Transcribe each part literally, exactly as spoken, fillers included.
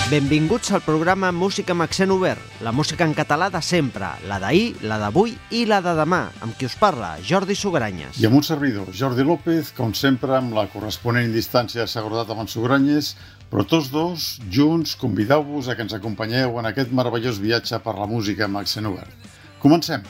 Benvinguts al programa Música amb accent obert, la música en català de sempre, la d'ahir, la d'avui i la de demà, amb qui us parla, Jordi Sugranyes. I amb un servidor, Jordi López, com sempre, amb la corresponent distància de seguretat amb en Sugranyes, però tots dos, junts, convideu-vos a que ens acompanyeu en aquest meravellós viatge per la música amb accent obert. Comencem!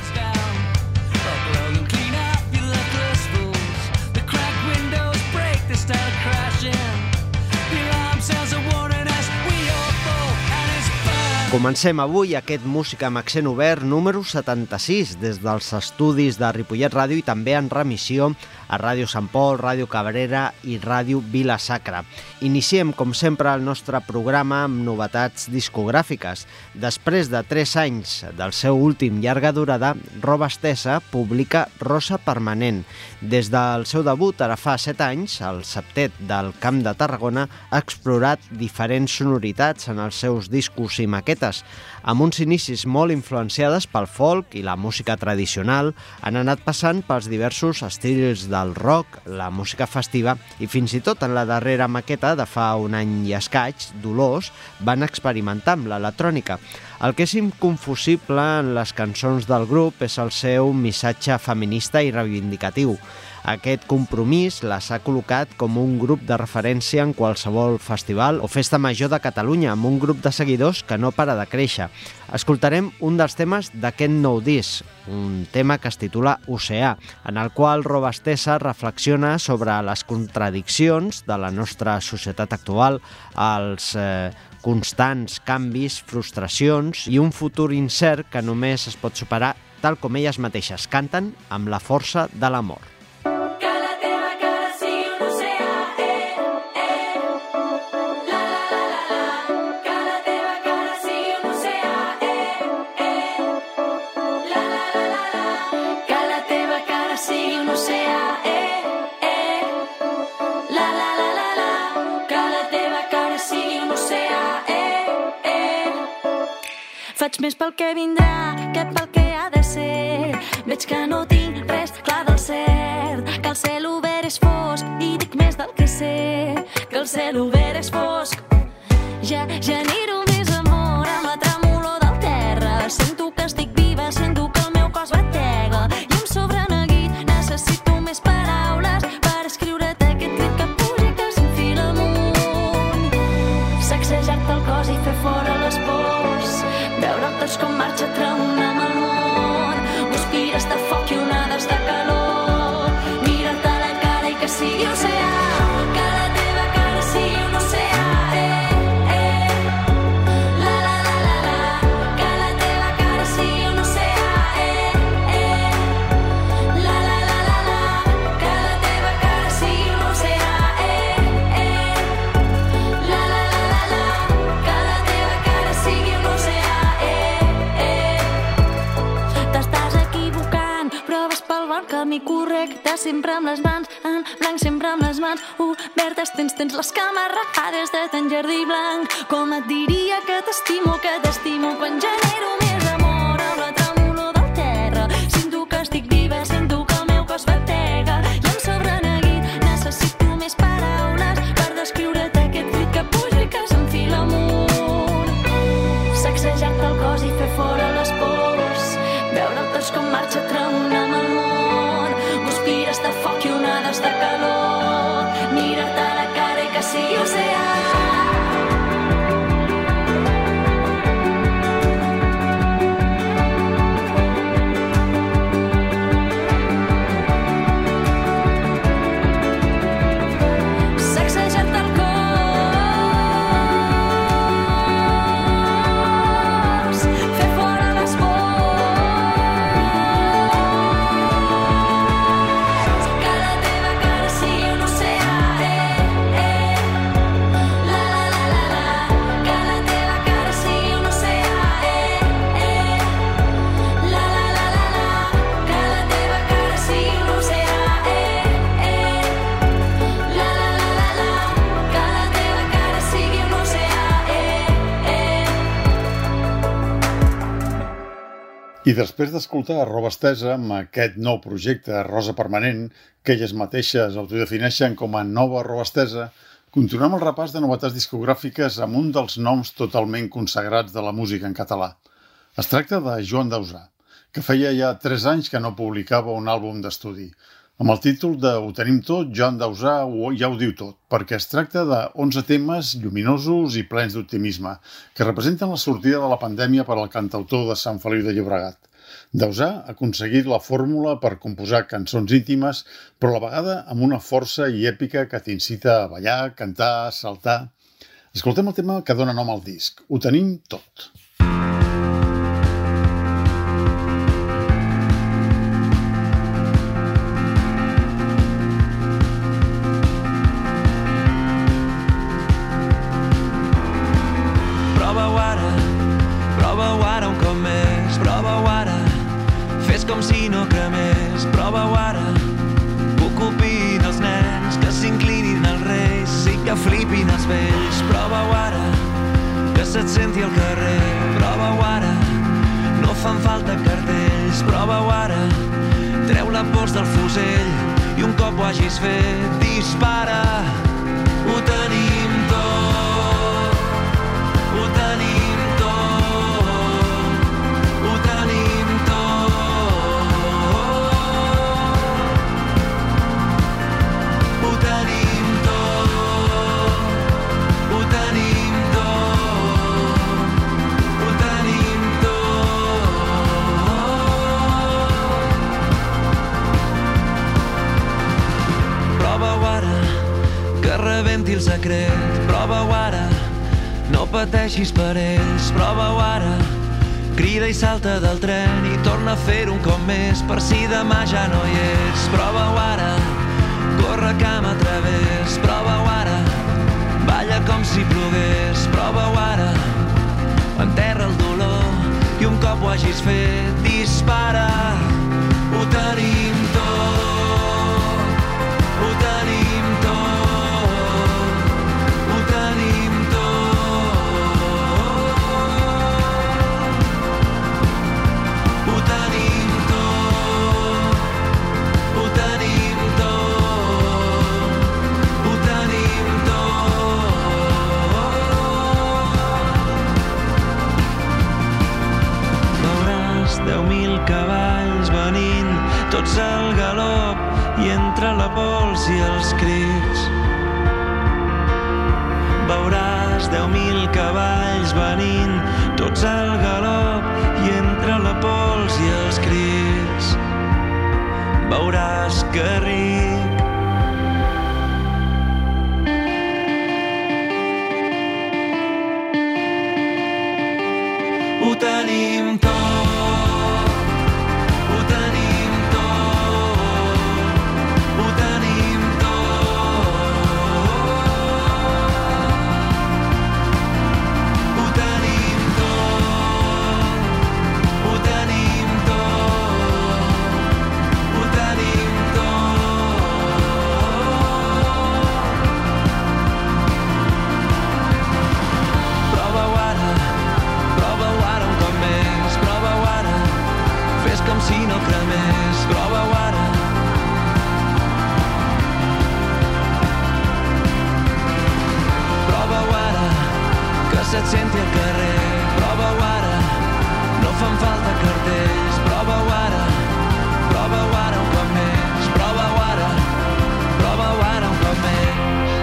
Comencem avui aquest Música amb accent obert número setanta-sis des dels estudis de Ripollet Ràdio i també en remissió a Ràdio Sant Pol, Ràdio Cabrera i Ràdio Vila-sacra. Iniciem, com sempre, el nostre programa amb novetats discogràfiques. Després de tres anys del seu últim llarga durada, Roba Estesa publica Rosa Permanent. Des del seu debut, ara fa set anys, el septet del Camp de Tarragona, ha explorat diferents sonoritats en els seus discos i maquetes. Amb uns inicis molt influenciades pel folk i la música tradicional, han anat passant pels diversos estils del rock, la música festiva i fins i tot en la darrera maqueta de fa un any i escaig, Dolors, van experimentar amb l'electrònica. El que és inconfusible en les cançons del grup és el seu missatge feminista i reivindicatiu. Aquest compromís les ha col·locat com un grup de referència en qualsevol festival o festa major de Catalunya, amb un grup de seguidors que no para de créixer. Escoltarem un dels temes d'aquest nou disc, un tema que es titula Oceà, en el qual Roba Estesa reflexiona sobre les contradiccions de la nostra societat actual, els eh, constants canvis, frustracions i un futur incert que només es pot superar tal com elles mateixes canten amb la força de l'amor. Faig més pel que vindrà que pel que ha de ser. Veig que no tinc res clar del cert, que el cel obert és fosc i dic més del que sé, que el cel obert és fosc. Ja genero més amor amb la tremolor del terra. Sento que estic viva, sento que el meu cos batega i em sobra neguit, necessito més paraules per escriure't aquest crit que puja i que s'enfila amunt. Sacsejar-te el cos i fer fora les pors, veure'l tots com marxa tremolant amb el món. Guspires de foc i onades de calor, mira-te a la cara i que sigui oceà, que la teva cara sigui un oceà, eh, eh. La, la, la, la, la, que la teva cara sigui un oceà, eh, eh. La, la, la, la, la, que la teva cara sigui un oceà, eh, eh. La, la, la, la, la, que la teva cara sigui un oceà. T'estàs equivocant, però vas pel bon camí correcte, sempre amb les mans en blanc, sempre amb les mans obertes. Tens, tens les cames rapades de tan jardí blanc. Com et diria que t'estimo, que t'estimo quan genero més amor amb la tremolor del terra. Sento que estic viva, sento que el meu cos batega i em sobra neguit, necessito més paraules per descriure't aquest crit que puja i que s'enfila amunt. Sacsejar-te el cos i fer fora les pors, veure'l tots com marxa tremolant amb el món. Guspires de foc i onades de calor, mira-te a la cara i que sigui oceà. Sacsejar-te el cos, fer fora les pors, que la teva cara sigui un oceà, eh, eh. La, la, la, la, la, que la teva cara sigui un oceà, eh, eh. La, la, la, la, la, que la teva cara sigui un oceà, eh, eh. La, la, la, la, la, que la teva cara sigui un oceà, eh, eh. I després d'escoltar Roba Estesa amb aquest nou projecte Rosa Permanent, que elles mateixes autodefineixen com a nova Roba Estesa, Continuem el repàs de novetats discogràfiques amb un dels noms totalment consagrats de la música en català. Es tracta de Joan Dausà, que feia ja tres anys que no publicava un àlbum d'estudi. Amb el títol de Ho tenim tot, Joan Dausà ja ho diu tot, perquè es tracta de onze temes lluminosos i plens d'optimisme, que representen la sortida de la pandèmia per al cantautor de Sant Feliu de Llobregat. Dausà ha aconseguit la fórmula per composar cançons íntimes, però a la vegada amb una força i èpica que t'incita a ballar, cantar, saltar. Escoltem el tema que dona nom al disc. Ho tenim tot. Prova-ho ara, prova-ho ara un cop més, prova-ho ara, fes com si no cremés, prova-ho ara, que ocupin els nens, que s'inclinin els reis i que flipin els vells, prova-ho ara, que se't senti al carrer, prova-ho ara, no fan falta cartells, prova-ho ara, treu la pols del fusell i un cop ho hagis fet, dispara, ho tenim tot, ho tenim tot, ho tenim tot, ho tenim tot, ho tenim tot, ho tenim tot. Prova-ho ara, que rebenti el secret, prova-ho ara, no pateixis per ells, prova-ho ara, crida i salta del tren i torna a fer un cop més per si demà ja no hi ets, prova-ho ara, corre cam a través, prova-ho ara, balla com si plogués, prova-ho ara, enterra el dolor i un cop ho hagis fet, dispara, ho tenim tot, ho tenim tot, ho tenim deu mil cavalls venint, tots al galop i entre la pols i els crits. Veuràs deu mil cavalls venint, tots al galop i entre la pols i els crits. Veuràs que ric. Ho tenim tot. Si no cremés, prova-ho ara. Prova-ho ara, que se't senti al carrer. Prova-ho ara, no fan falta cartells. Prova-ho ara, prova-ho ara un cop més. Prova-ho ara, prova-ho ara un cop més.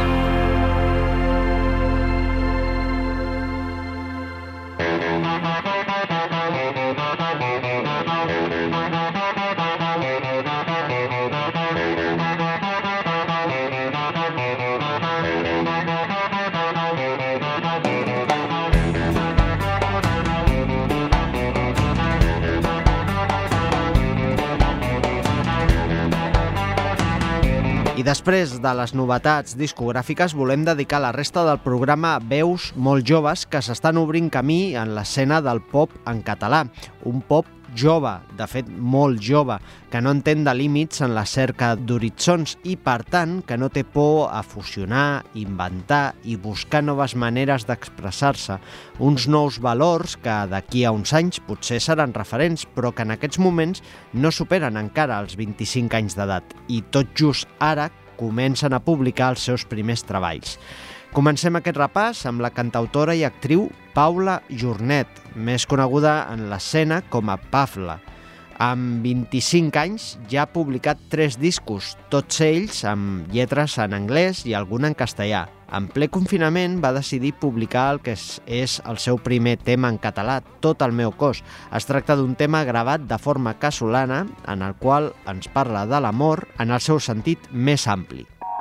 I després de les novetats discogràfiques volem dedicar la resta del programa a veus molt joves que s'estan obrint camí en l'escena del pop en català. Un pop jove, de fet molt jove, que no entén de límits en la cerca d'horitzons i, per tant, que no té por a fusionar, inventar i buscar noves maneres d'expressar-se. Uns nous valors que d'aquí a uns anys potser seran referents, però que en aquests moments no superen encara els vint-i-cinc anys d'edat. I tot just ara comencen a publicar els seus primers treballs. Comencem aquest repàs amb la cantautora i actriu Paula Jornet, més coneguda en l'escena com a Pafla. Amb vint-i-cinc anys ja ha publicat tres discos, tots ells amb lletres en anglès i algun en castellà. En ple confinament va decidir publicar el que és el seu primer tema en català, Tot el meu cos. Es tracta d'un tema gravat de forma casolana en el qual ens parla de l'amor en el seu sentit més ampli.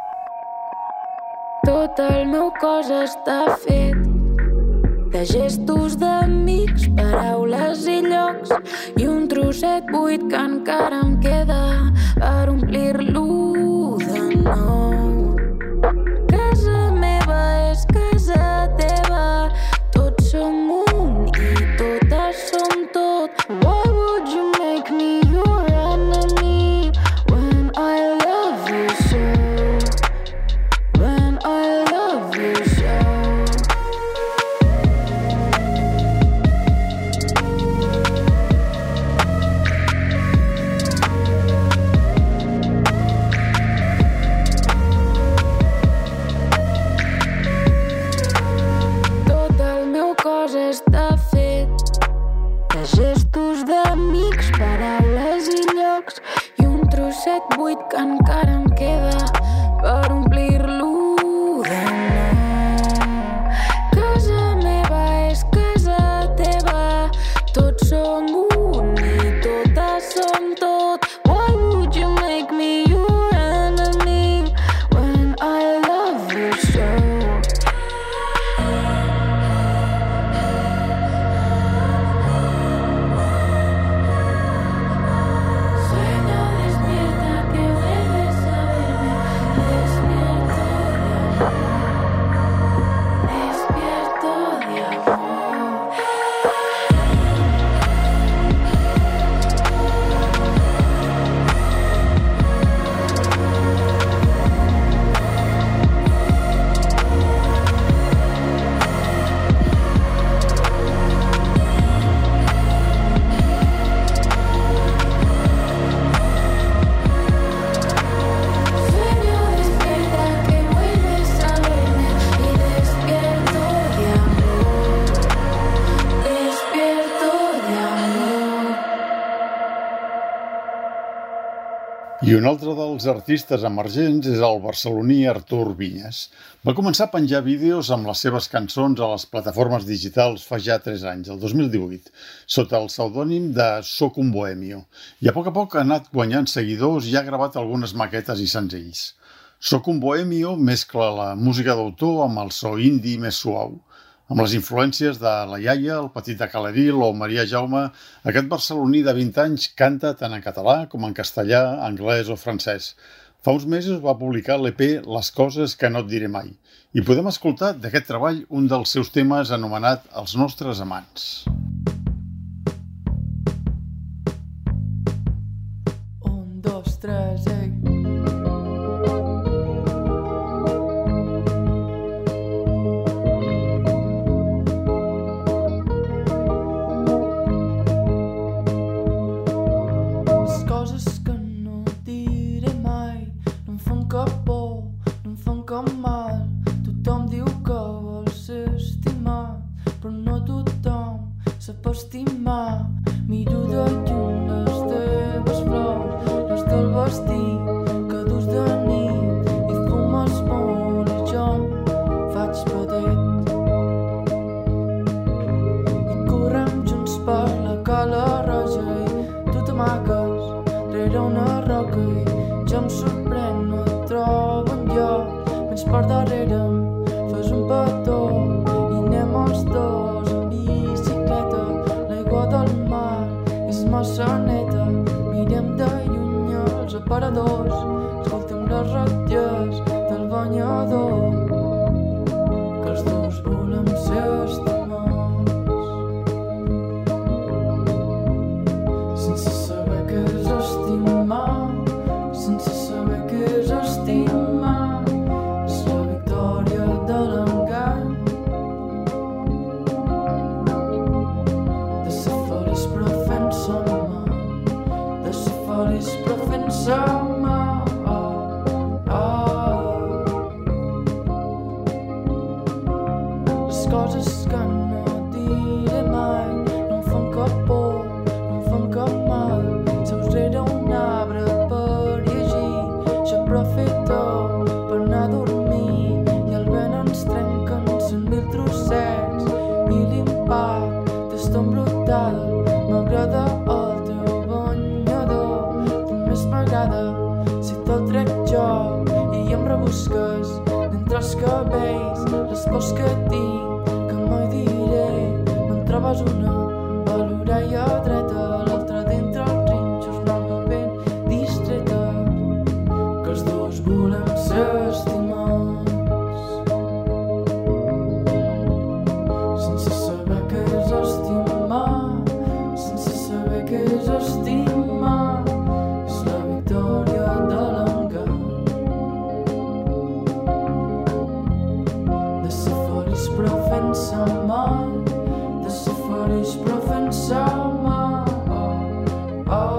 Tot el meu cos està fet de gestos d'amics, paraules i llocs i un trosset buit que encara em queda per omplir-lo de nou. Casa meva és casa teva, tots som un i totes som tot. Why would you make me your enemy when I love you so? When I love you so. Està fet de gestos d'amics, paraules i llocs i un trosset buit que encara em queda per omplir-lo de nou. Casa meva és casa teva, tots som un i totes som tot. Why would you make me your enemy when I love you so? I un altre dels artistes emergents és el barceloní Artur Vinyes. Va començar a penjar vídeos amb les seves cançons a les plataformes digitals fa ja tres anys, el dos mil divuit, sota el pseudònim de Soc un bohemio. I a poc a poc ha anat guanyant seguidors i ha gravat algunes maquetes i senzills. Soc un bohemio mescla la música d'autor amb el so indie més suau. Amb les influències de la iaia, el petit de Caleril o Maria Jaume, aquest barceloní de vint anys canta tant en català com en castellà, anglès o francès. Fa uns mesos va publicar l'E P Les coses que no et diré mai. I podem escoltar d'aquest treball un dels seus temes anomenat Els nostres amants. Un, dos, tres, ei. Summer Moris però fent sama. Oh, oh.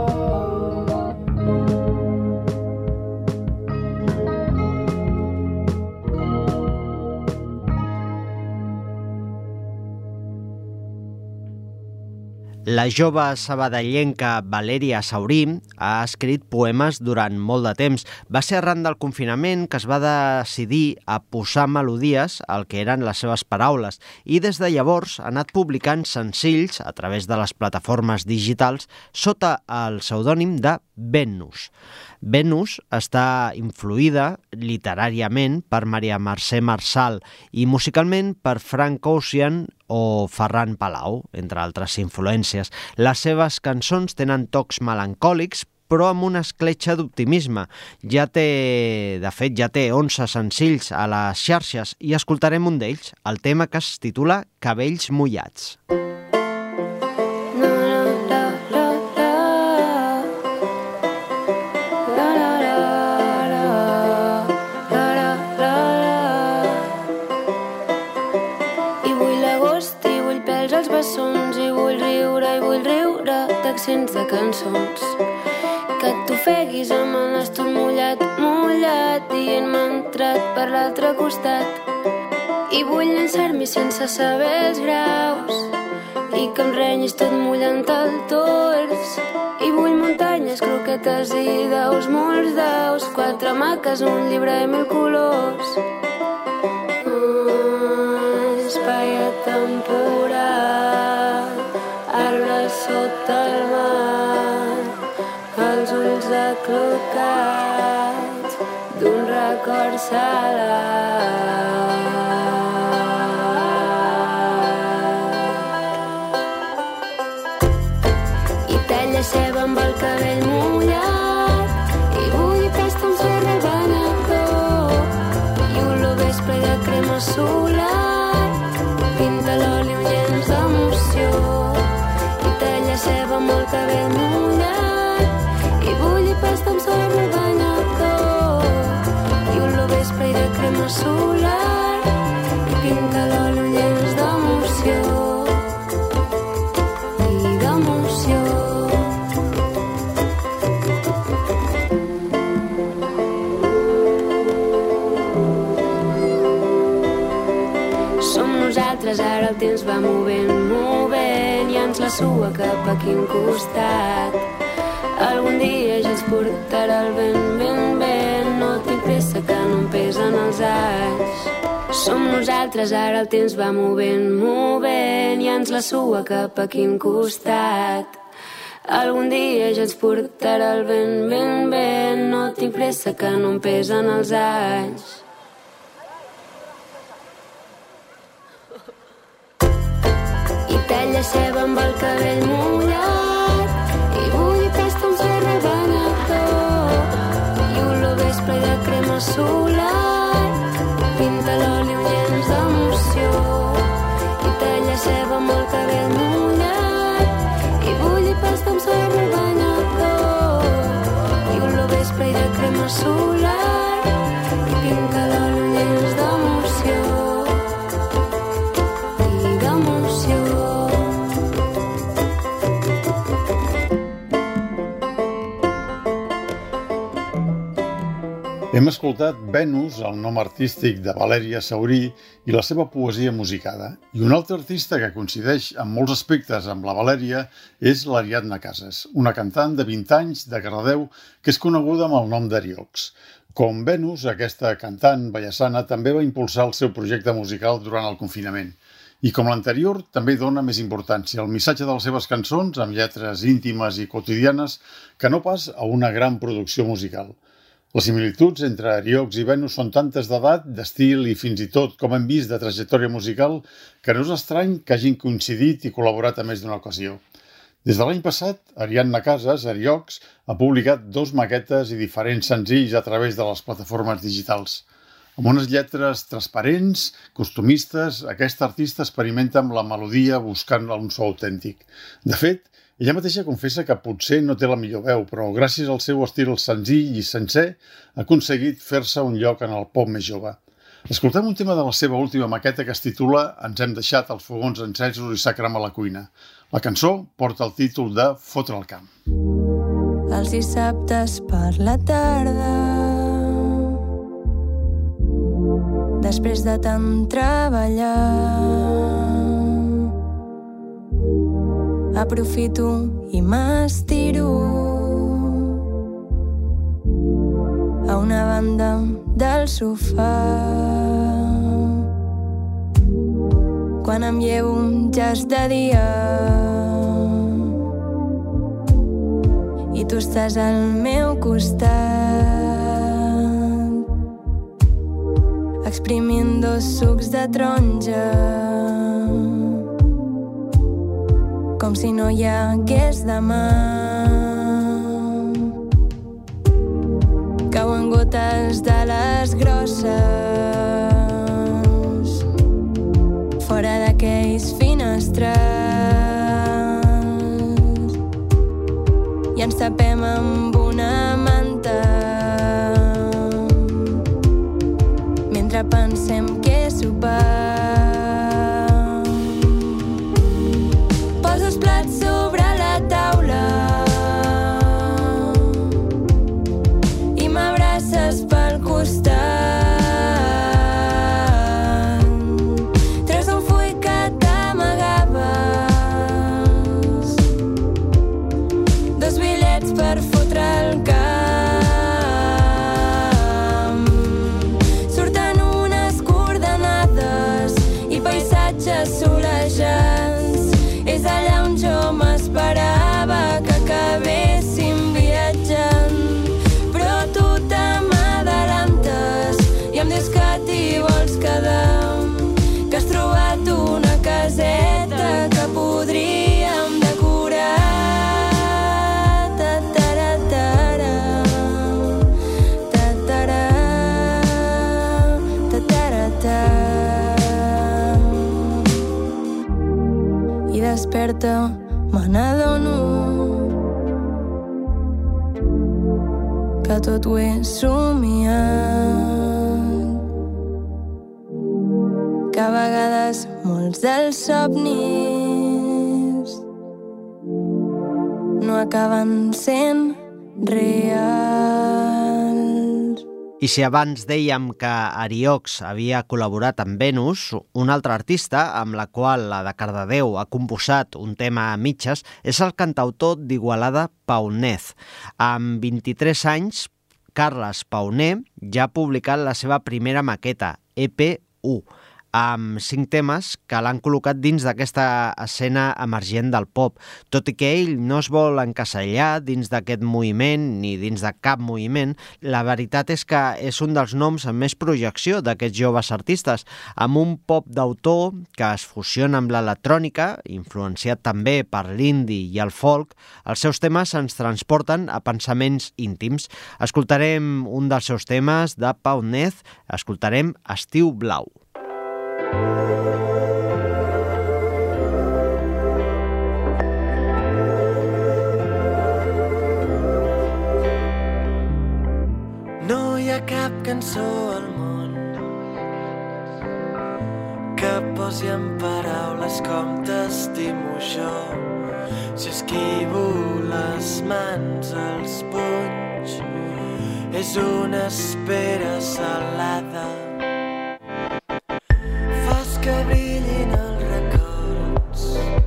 La jove sabadellenca Valèria Saurí ha escrit poemes durant molt de temps. Va ser arran del confinament que es va decidir a posar melodies al que eren les seves paraules i des de llavors ha anat publicant senzills a través de les plataformes digitals sota el pseudònim de Venus. Venus està influïda literàriament per Maria Mercè Marçal i musicalment per Frank Ocean o Ferran Palau, entre altres influències. Les seves cançons tenen tocs melancòlics, però amb una escletxa d'optimisme. Ja té, de fet, ja té onze senzills a les xarxes i escoltarem un d'ells, el tema que es titula Cabells mullats. I vull riure, i vull riure d'accents de cançons. Que t'ofeguis amb el nas tot mullat, mullat, dient-me entrat per l'altre costat. I vull llançar-m'hi sense saber els graus i que em renyis tot mullant el tors. I vull muntanyes, croquetes i daus, molts daus, quatre maques, un llibre i mil colors. Espai atemporal, arbres sota el mar, els ulls aclocats d'un record salat. I talla ceba amb el cabell mullat i vull i pasta amb sorra al banyador i olor vespre de crema solar, pinta l'oli un llenç d'emoció. I talla ceba amb el cabell mullat i vull i pasta amb sorra al banyador i olor vespre i de crema solar, i pinta l'oli un llenç d'emoció i d'emoció. Som nosaltres, ara el temps va movent, movent, i ens la sua cap a quin costat. Algun dia ja ens portarà el vent, vent, vent, no tinc pressa que no em pesen els anys. Som nosaltres, ara el temps va movent, movent, i ens la sua cap a quin costat. Algun dia ja ens portarà el vent, vent, vent, no tinc pressa que no em pesen els anys. Talla ceba amb el cabell mullat i vull i pasta amb sorra al banyador i olor vespre i de crema solar, pinta l'oli un llenç d'emoció. I talla ceba amb el cabell mullat i vull i pasta amb sorra al banyador i olor vespre i de crema solar, i pinta l'oli un llenç d'emoció i d'emoció. Hem escoltat Venus, el nom artístic de Valèria Saurí, i la seva poesia musicada. I un altre artista que coincideix en molts aspectes amb la Valèria és l'Ariadna Casas, una cantant de vint anys de Cardedeu que és coneguda amb el nom d'Ariox. Com Venus, aquesta cantant ballassana també va impulsar el seu projecte musical durant el confinament. I com l'anterior, també dona més importància al missatge de les seves cançons amb lletres íntimes i quotidianes que no pas a una gran producció musical. Les similituds entre Ariox i Venus són tantes d'edat, d'estil i fins i tot, com hem vist, de trajectòria musical, que no és estrany que hagin coincidit i col·laborat a més d'una ocasió. Des de l'any passat, Ariadna Casas, Ariox, ha publicat dos maquetes i diferents senzills a través de les plataformes digitals. Amb unes lletres transparents, costumistes, aquesta artista experimenta amb la melodia buscant un so autèntic. De fet, ella mateixa confessa que potser no té la millor veu, però gràcies al seu estil senzill i sencer ha aconseguit fer-se un lloc en el pop més jove. Escoltem un tema de la seva última maqueta que es titula Ens hem deixat els fogons encesos i s'ha cremat la cuina. La cançó porta el títol de Fotre el camp. Els dissabtes per la tarda, després de tant treballar, aprofito i m'estiro a una banda del sofà. Quan em llevo ja és de dia i tu estàs al meu costat, exprimint dos sucs de taronja, com si no hi hagués demà. Cauen gotes de les grosses fora d'aquells finestrals i ens tapem amb una manta mentre pensem què sopar. Poso els plats sobre la taula i m'abraces pel costat. Treus un full que t'amagaves, dos bitllets per fotre el camp. Surten unes coordenades i paisatges solejants. És allà on jo m'esperava que acabéssim viatjant, però tu te m'adelantes i em dius que t'hi vols quedar, que has trobat una caseta que podríem decorar. Ta-ta-ra-ta-ra, ta-ta-ra, ta-ta-ra-ta. I desperta, me n'adono que tot ho he somiat, que a vegades molts dels somnis no acaben sent reals. I si abans dèiem que Ariox havia col·laborat amb Venus, un altre artista amb la qual la de Cardedeu ha composat un tema a mitges és el cantautor d'Igualada Paunez. Amb vint-i-tres anys, Carles Pauner ja ha publicat la seva primera maqueta, E P u, amb cinc temes que l'han col·locat dins d'aquesta escena emergent del pop. Tot i que ell no es vol encasellar dins d'aquest moviment ni dins de cap moviment, la veritat és que és un dels noms amb més projecció d'aquests joves artistes, amb un pop d'autor que es fusiona amb l'electrònica, influenciat també per l'indie i el folk. Els seus temes ens transporten a pensaments íntims. Escoltarem un dels seus temes de Paunez, escoltarem Estiu Blau. No hi ha cap cançó al món que posi en paraules com t'estimo jo. Si esquivo les mans als punys és una espera salada. Que brillin els records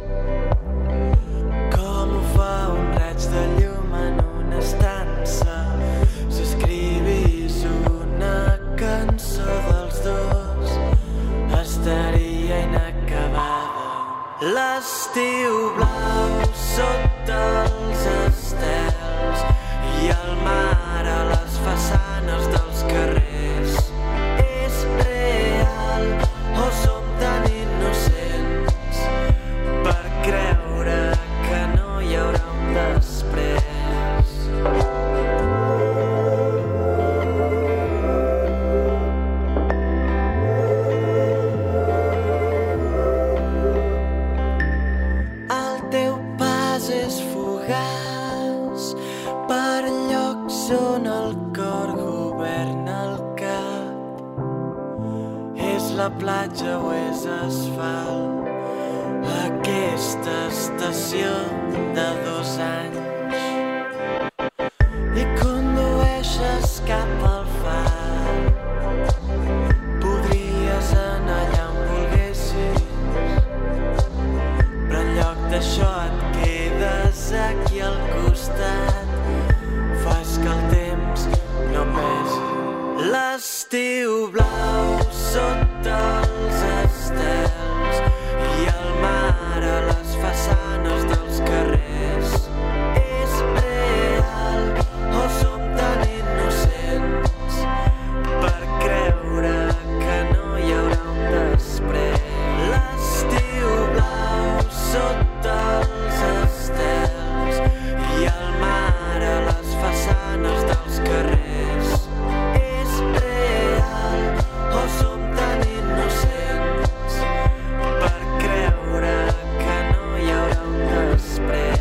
com ho fa un raig de llum en una estança. Si escrivís una cançó dels dos estaria inacabada. L'estiu blau sota els estels i el mar a les façanes dels carrers és real o som tan innocents per creure que no hi haurà un després. El teu pas és fugaç per llocs on el cor governa el cap. la platja o és asfalt. Aquesta estació de dos anys i condueixes cap al far. Podries anar allà on volguessis, però en lloc d'això et quedes aquí al costat. Fas que el temps no pesi. L'estiu blau sota els estels i el mar a les façanes dels carrers. És real o som tan innocents per creure que no hi haurà un després. L'estiu blau sota els estels i el mar a les façanes dels carrers. És real o som tan innocents per creure que no hi haurà un després.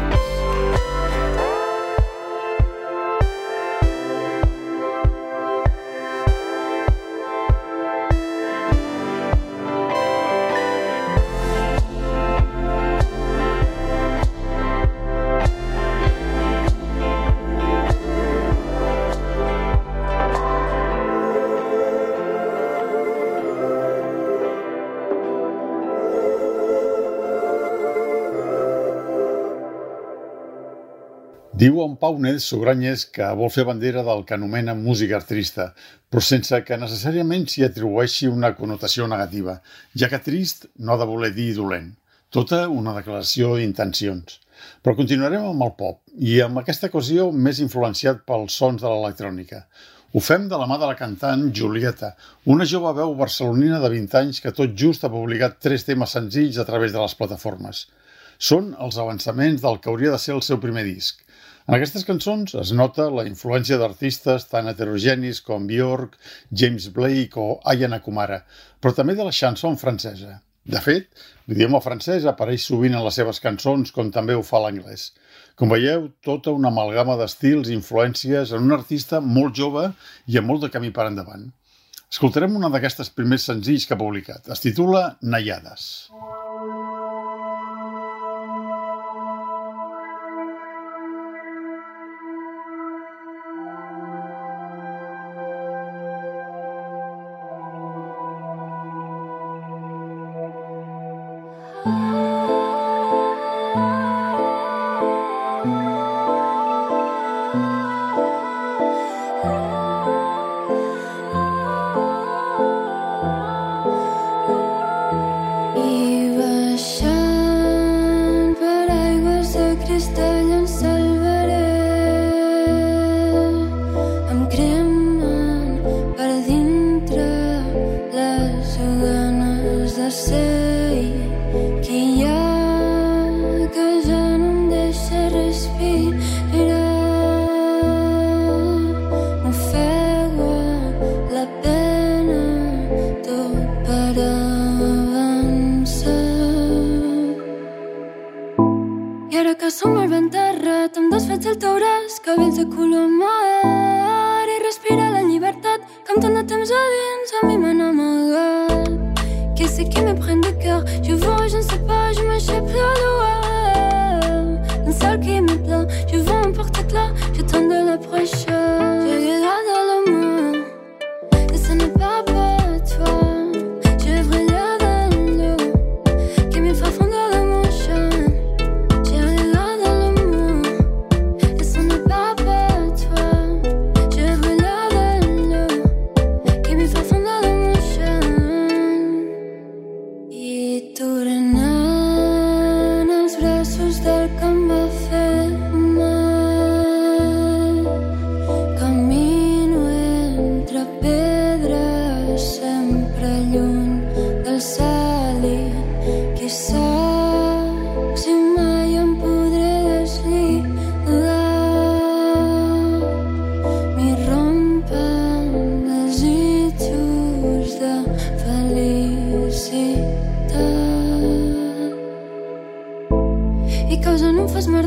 Diu en Pau Nez Sugranyes que vol fer bandera del que anomena música trista, però sense que necessàriament s'hi atribueixi una connotació negativa, ja que trist no ha de voler dir dolent. Tota una declaració d'intencions. Però continuarem amb el pop, i amb aquesta ocasió més influenciat pels sons de l'electrònica. Ho fem de la mà de la cantant Julieta, una jove veu barcelonina de vint anys que tot just ha publicat tres temes senzills a través de les plataformes. Són els avançaments del que hauria de ser el seu primer disc. En aquestes cançons es nota la influència d'artistes tan heterogenis com Björk, James Blake o Aya Nakamura, però també de la chanson francesa. De fet, l'idioma francès apareix sovint en les seves cançons, com també ho fa l'anglès. Com veieu, tota una amalgama d'estils i influències en un artista molt jove i amb molt de camí per endavant. Escoltarem una d'aquestes primers senzills que ha publicat. Es titula Naiades.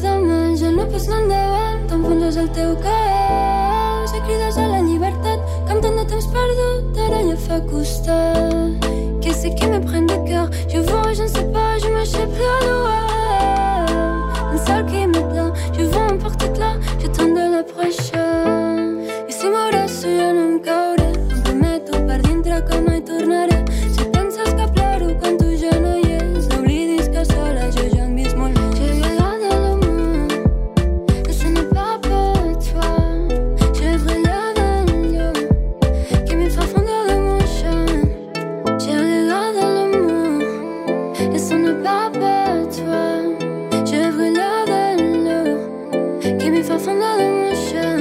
no pas l'endavant, t'enfonses el teu caos i crides a la llibertat Amb tant de temps perdut, ara ja fa costat. Qui c'est qui me prenne de cœur? Je vois, je ne sais pas, je m'échappe de loin. Un seul qui me plaît, je vois un porte-clés, j'attends de la prochaine. I si m'abraço ja no em cauré, em prometo per dintre que mai tornaré. Si penses que ploro quan tu ja no hi és, no oblidis que sola jo ja em vist molt més. J'ai regardé l'amour, et ce n'est pas pour toi. J'ai regardé l'eau, qui me fait fondre de mon chien. J'ai regardé l'amour, et ce n'est pas pour toi. J'ai regardé l'eau, qui me fait fondre de mon chien.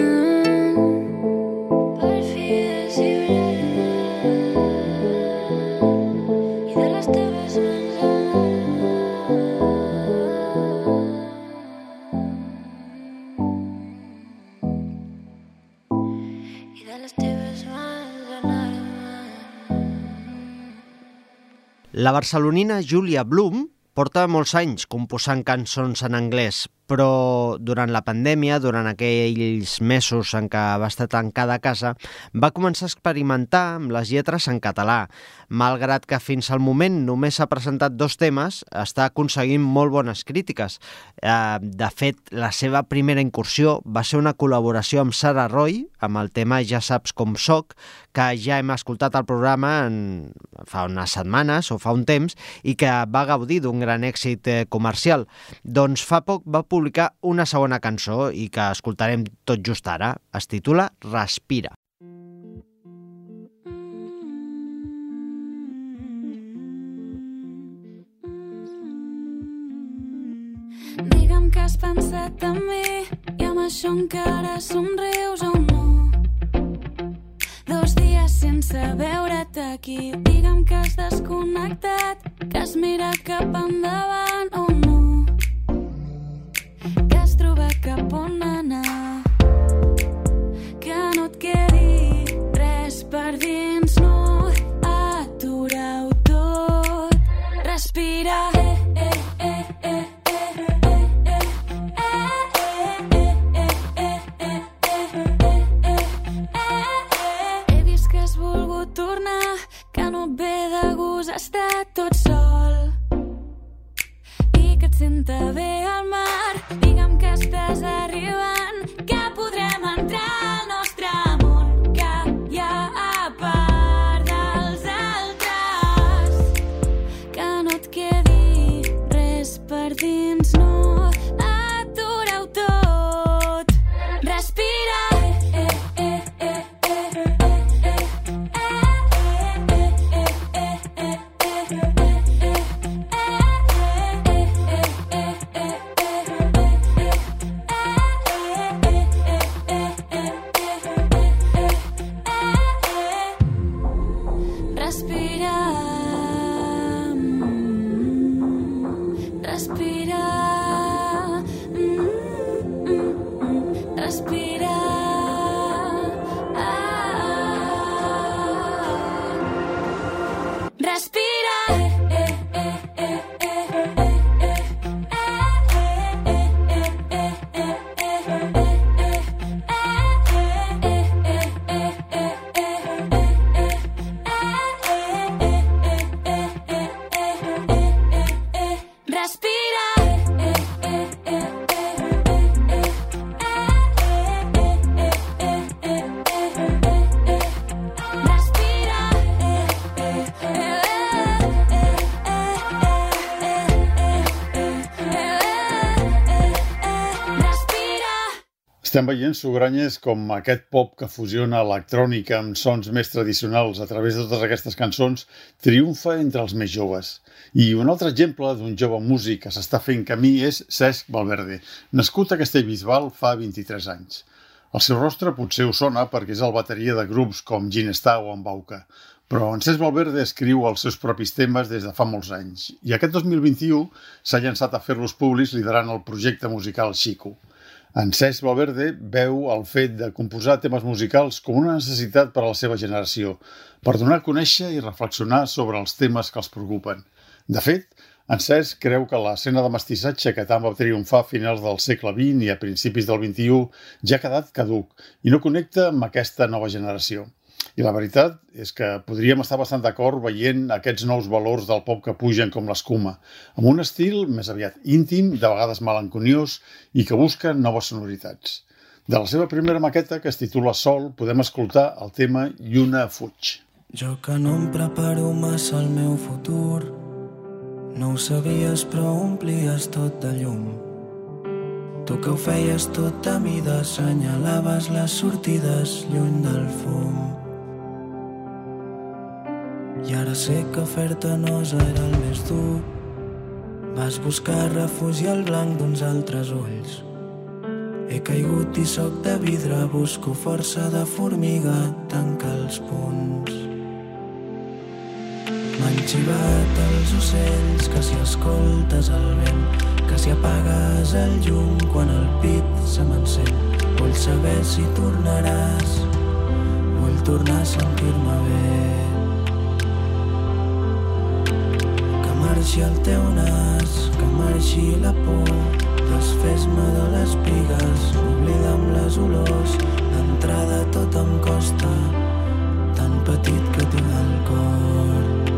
Per fi és lliure, i de les teves mans i de les teves mans anar-me'n. La barcelonina Júlia Blum porta molts anys composant cançons en anglès, però durant la pandèmia, durant aquells mesos en què va estar tancada a casa, va començar a experimentar amb les lletres en català. Malgrat que fins al moment només ha presentat dos temes, està aconseguint molt bones crítiques. Eh, de fet, la seva primera incursió va ser una col·laboració amb Sara Roy, amb el tema Ja saps com soc, que ja hem escoltat al programa en, fa unes setmanes o fa un temps i que va gaudir d'un gran èxit eh, comercial. Doncs fa poc va publicar una segona cançó i que escoltarem tot just ara. Es titula Respira. Digue'm que has pensat en mi i amb això encara somrius o no. Dos dies sense veure't aquí. Digue'm que has desconnectat, que has mirat cap endavant o no. Que has trobat cap on anar, que no et quedi res per dins, no. Atura-ho tot, respira. Eh, eh, eh, eh. Tornar, que no et ve de gust estar tot sol i que et senta bé al mar. Digue'm que estàs arribant, que podrem entrar al nostre món, que hi ha a part dels altres, que no et quedi res per dins, no. Atura-ho tot, respira. Estem veient Sugranyes com aquest pop que fusiona electrònica amb sons més tradicionals a través de totes aquestes cançons triomfa entre els més joves. I un altre exemple d'un jove músic que s'està fent camí és Cesc Valverde, nascut a Castellbisbal fa vint-i-tres anys. El seu rostre potser us sona perquè és el bateria de grups com Ginestar o Embauca, però en Cesc Valverde escriu els seus propis temes des de fa molts anys i aquest dos mil vint-i-u s'ha llançat a fer-los públics liderant el projecte musical Xico. En Cesc Valverde veu el fet de composar temes musicals com una necessitat per a la seva generació, per donar a conèixer i reflexionar sobre els temes que els preocupen. De fet, en Cesc creu que l'escena de mestissatge que tant va triomfar a finals del segle vint i a principis del vint-i-u ja ha quedat caduc i no connecta amb aquesta nova generació. I la veritat és que podríem estar bastant d'acord veient aquests nous valors del pop que pugen com l'escuma, amb un estil més aviat íntim, de vegades melanconiós i que busca noves sonoritats. De la seva primera maqueta, que es titula Sol, podem escoltar el tema Lluna fuig. Jo que no em preparo massa el meu futur, no ho sabies però omplies tot de llum. Tu que ho feies tot a mida, assenyalaves les sortides lluny del fum. I ara sé que fer-te nosa era el més dur. Vas buscar refugi al blanc d'uns altres ulls. He caigut i soc de vidre, busco força de formiga, tanca els punts. M'han xivat els ocells, que si escoltes el vent, que si apagues el llum quan el pit se m'encén. Vull saber si tornaràs, vull tornar a sentir-me bé. Que marxi el teu nas, que marxi la por, desfés-me de les pigues, oblida'm les olors. D'entrada tot em costa, tan petit que tinc el cor.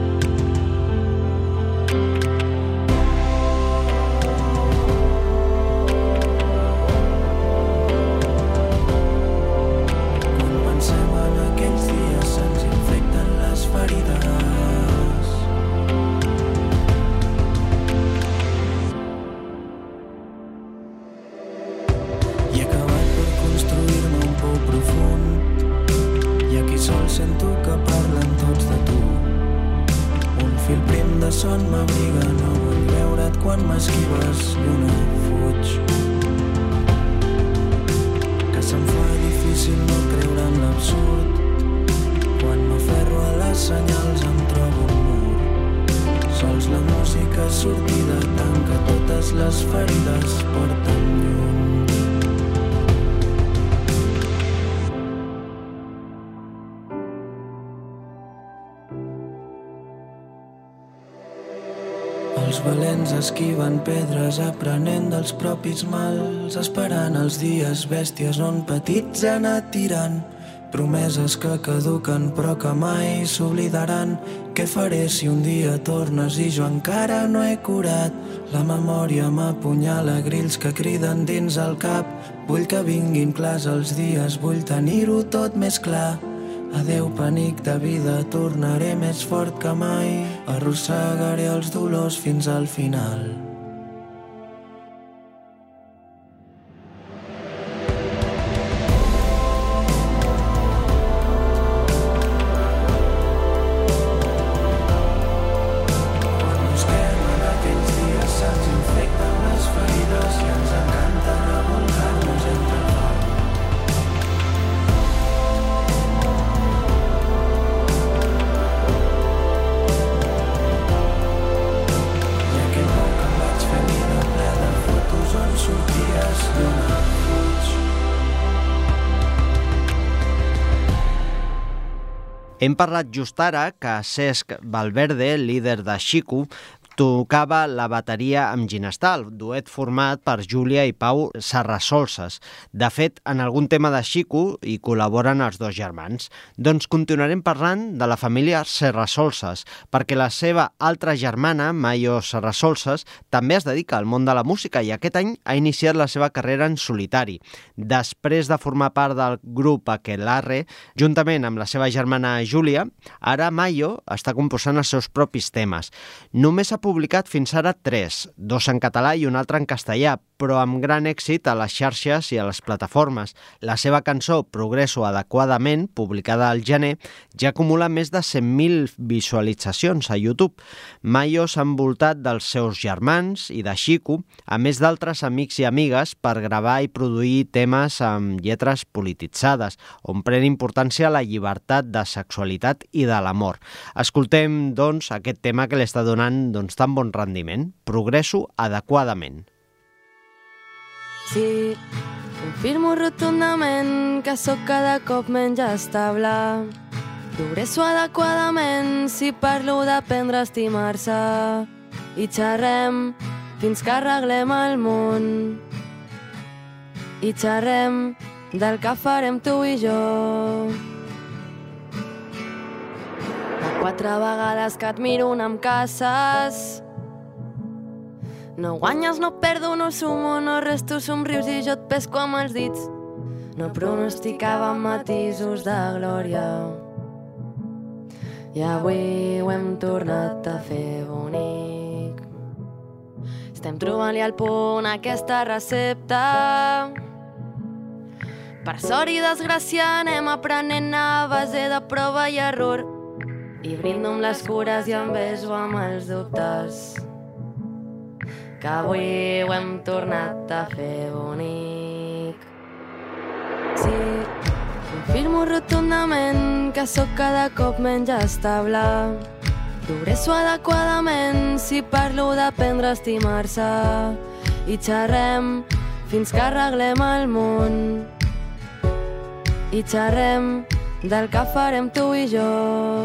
Sento que parlen tots de tu. Un fil prim de son m'abriga, no vull veure't quan m'esquives, lluna fuig. Que se'm fa difícil no creure en l'absurd, quan m'aferro a les senyals em trobo un mur. Sols la música sortida tanca totes les ferides, porta'm lluny. Els valents esquiven pedres, aprenent dels propis mals, esperant els dies bèsties on petits han anat tirant. Promeses que caduquen però que mai s'oblidaran. Què faré si un dia tornes i jo encara no he curat? La memòria m'apunyala, grills que criden dins el cap. Vull que vinguin clars els dies, vull tenir-ho tot més clar. Adeu, penic de vida, tornaré més fort que mai. Arrossegaré els dolors fins al final. Quan busquem en aquells dies se'ns infecten les ferides i ens encanta revolcar-nos entre el foc. Hem parlat just ara que Cesc Valverde, líder de Xico, tocava la bateria amb Ginestal, duet format per Júlia i Pau Serrasolses. De fet, en algun tema de Xico hi col·laboren els dos germans. Doncs continuarem parlant de la família Serrasolses, perquè la seva altra germana, Mayo Serrasolses, també es dedica al món de la música i aquest any ha iniciat la seva carrera en solitari. Després de formar part del grup Aquelarre, juntament amb la seva germana Júlia, ara Mayo està composant els seus propis temes. Només ha publicat fins ara tres, dos en català i un altre en castellà, però amb gran èxit a les xarxes i a les plataformes. La seva cançó Progresso adequadament, publicada al gener, ja acumula més de cent mil visualitzacions a YouTube. Mayo s'ha envoltat dels seus germans i de Xico, a més d'altres amics i amigues, per gravar i produir temes amb lletres polititzades, on pren importància la llibertat de sexualitat i de l'amor. Escoltem, doncs, aquest tema que li està donant doncs, tan bon rendiment, Progresso adequadament. Sí, confirmo rotundament que sóc cada cop menys estable. Progresso adequadament si parlo d'aprendre a estimar-se i xerrem fins que arreglem el món. I xerrem del que farem tu i jo. Quatre vegades que et miro amb caces. No guanyes, no perdo, no sumo, no res, tu somrius i jo et pesco amb els dits. No pronosticava matisos de glòria i avui ho hem tornat a fer bonic. Estem trobant-li al punt a aquesta recepta. Per sort i desgràcia anem aprenent a base de prova i error i brindo amb les cures i em beso amb els dubtes que avui ho hem tornat a fer bonic. Sí, confirmo rotundament que sóc cada cop menys estable. Progresso adequadament si parlo d'aprendre a estimar-se i xerrem fins que arreglem el món. I xerrem del que farem tu i jo.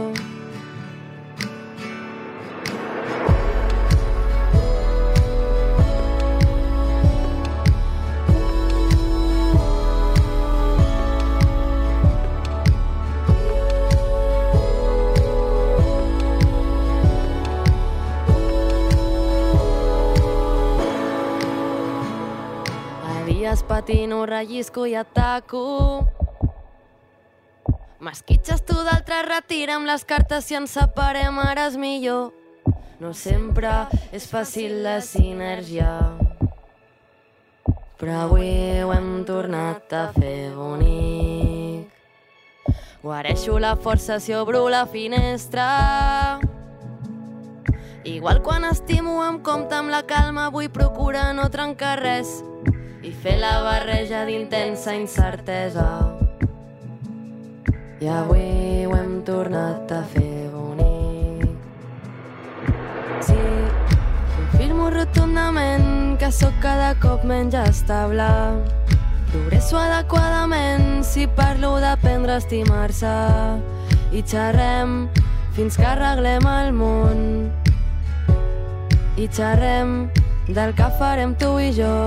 Patino, rellisco i ataco. M'esquitxes tu d'altre, retira'm les cartes, si ens separem ara és millor. No sempre és fàcil la sinergia, però avui ho hem tornat a fer bonic. Guareixo la força si obro la finestra. Igual quan estimo em compte amb la calma, vull procurar no trencar res i fer la barreja d'intensa incertesa. I avui ho hem tornat a fer bonic. Sí, confirmo rotundament que sóc cada cop menys estable. Progresso adequadament si parlo d'aprendre a estimar-se i xerrem fins que arreglem el món. I xerrem del que farem tu i jo.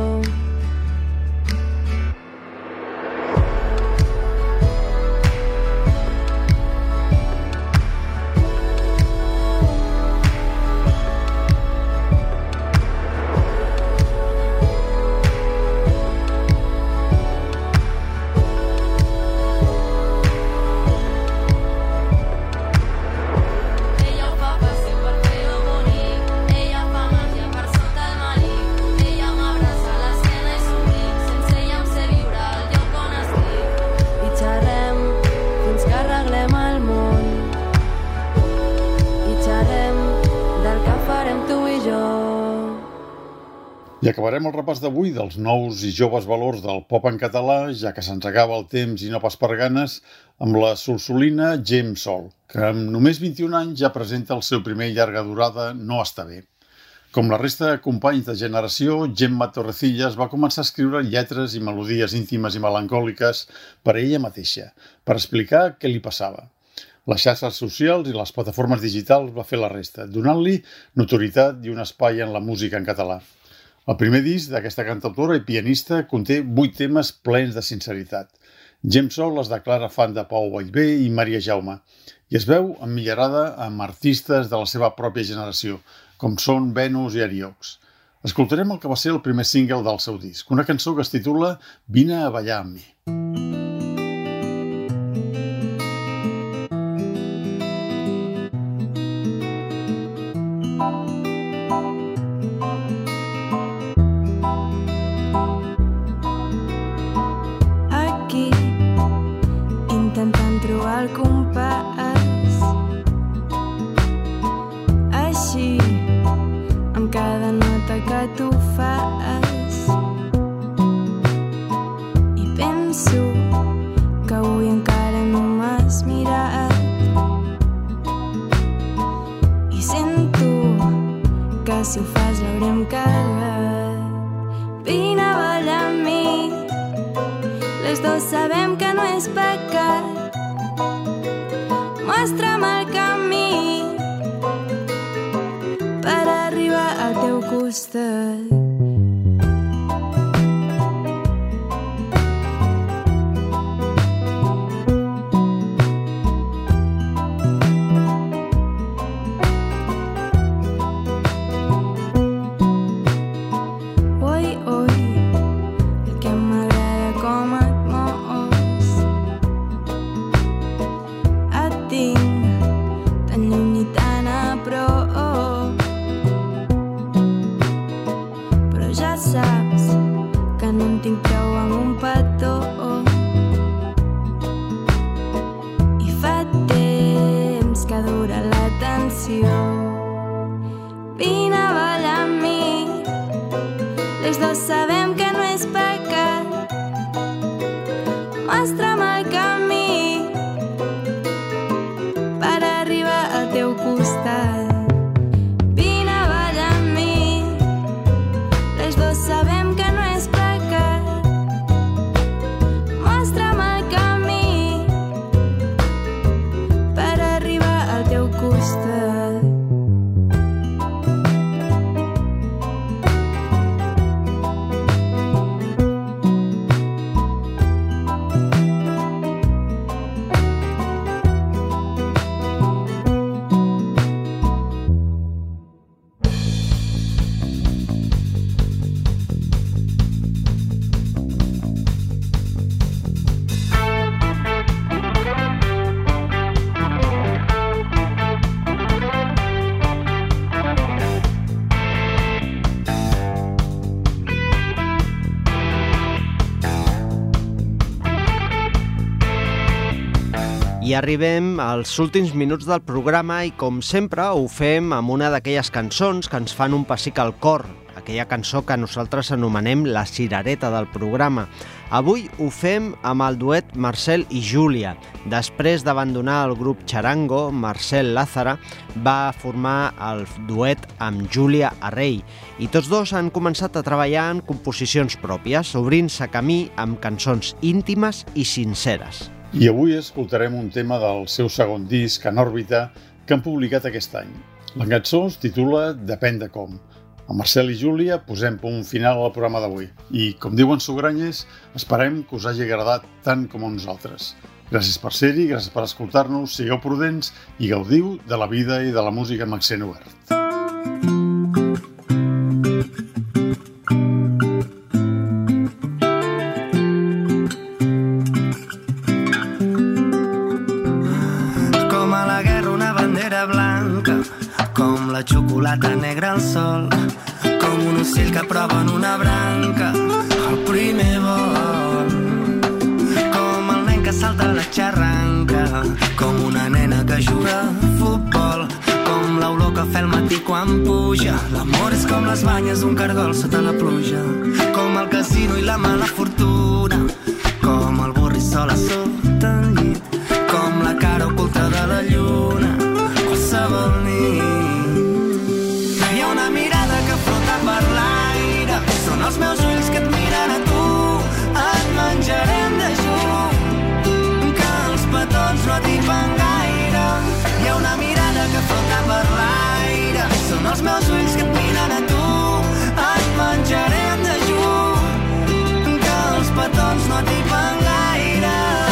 I acabarem el repàs d'avui dels nous i joves valors del pop en català, ja que se'ns acaba el temps i no pas per ganes, amb la solsolina Gem Sol, que amb només vint-i-un anys ja presenta el seu primer llarga durada No està bé. Com la resta de companys de generació, Gemma Torrecillas va començar a escriure lletres i melodies íntimes i melancòliques per a ella mateixa, per explicar què li passava. Les xarxes socials i les plataformes digitals va fer la resta, donant-li notorietat i un espai en la música en català. El primer disc d'aquesta cantautora i pianista conté vuit temes plens de sinceritat. Gem Sol es declara fan de Pau Vallvé i Maria Jaume i es veu emmirallada amb artistes de la seva pròpia generació, com són Venus i Ariox. Escoltarem el que va ser el primer single del seu disc, una cançó que es titula Vine a ballar amb mi. El compàs així amb cada nota que tu fas i penso que avui encara no m'has mirat i sento que si ho fas l'haurem cagat. Vine a ballar amb mi, les dos sabem que no és pecat. Mostra'm el camí per arribar al teu costat. saps que no en tinc prou amb un petó. I fa temps que dura la tensió. Vine a ballar amb mi, les dos sabem que no és pecat. Mostra'm el camí per arribar al teu costat. Vine a ballar amb mi, les dos sabem que no és pecat. Mostra'm el camí per arribar al teu costat. I arribem als últims minuts del programa i, com sempre, ho fem amb una d'aquelles cançons que ens fan un pessic al cor, aquella cançó que nosaltres anomenem la cirereta del programa. Avui ho fem amb el duet Marcel i Júlia. Després d'abandonar el grup Charango, Marcel Lázara va formar el duet amb Júlia Arrey i tots dos han començat a treballar en composicions pròpies, obrint-se camí amb cançons íntimes i sinceres. I avui escoltarem un tema del seu segon disc, En òrbita, que han publicat aquest any. La cançó es titula Depèn de com. A Marcel i Júlia posem punt final al programa d'avui. I, com diuen Sogranyes, esperem que us hagi agradat tant com a nosaltres. Gràcies per ser-hi, gràcies per escoltar-nos, sigueu prudents i gaudiu de la vida i de la música amb accent obert. La xocolata negra al sol, com un ocell que prova en una branca el primer vol, com el nen que salta a la xarranca, com una nena que juga a futbol, com l'olor que fa el matí quan puja. L'amor és com les banyes d'un cargol sota la pluja, com el casino i la mala fortuna, com el burri sol a sota el llit, com la cara oculta de la lluna, qualsevol nit. Una mirada que flota per l'aire, són els meus ulls que et miren a tu, et menjarem de junt, que els petons no atipen gaire. Hi ha una mirada que flota per l'aire, són els meus ulls que et miren a tu, et menjarem de junt, que els petons no atipen gaire.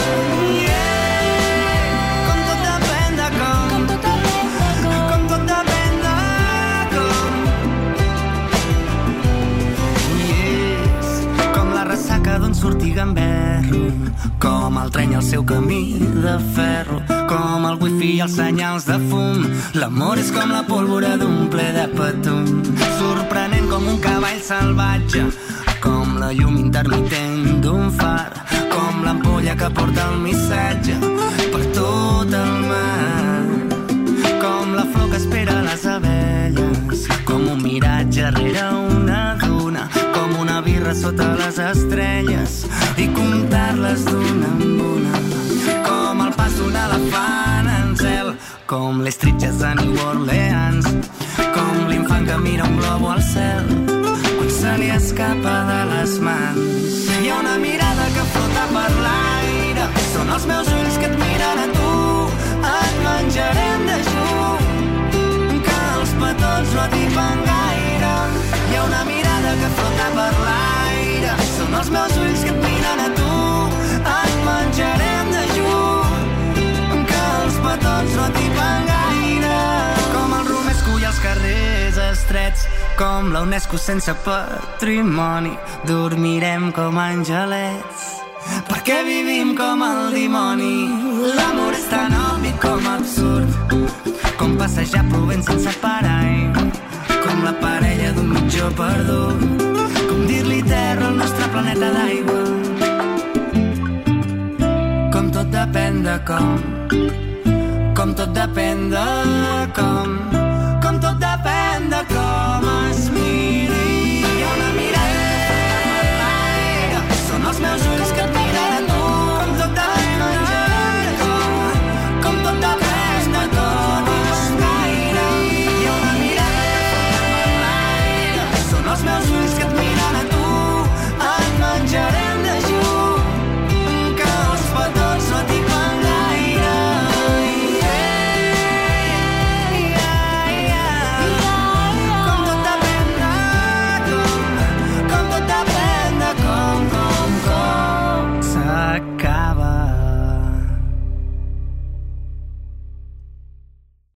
D'on surti gamberro, com el tren i el seu camí de ferro, com el wifi i els senyals de fum. L'amor és com la pólvora d'un ple de patum, sorprenent com un cavall salvatge, com la llum intermitent d'un far, com l'ampolla que porta el missatge per tot el mar, com la flor que espera les abelles, com un miratge rere una duna, com una birra sota les estrelles i comptar-les d'una en una, com el pas d'un elefant en cel, com les tritges de New Orleans, com l'infant que mira un globo al cel quan se li escapa de les mans. Hi ha una mirada que flota per l'aire, són els meus ulls que et miren a tu, et menjarem de junt, que els petons no atipen gaire. Hi ha una mirada que flota per l'aire, són els meus ulls que et miren a tu, et menjarem de junt, que els petons no atipen gaire. Com el romesco i els carrers estrets, com la UNESCO sense patrimoni, dormirem com angelets, perquè vivim com el dimoni. L'amor és tan obvi com absurd, com passejar plovent sense parar, com la parella d'un mitjó perdut, com dir-li tassa d'aigua. Com tot depèn de com, com tot depèn de com.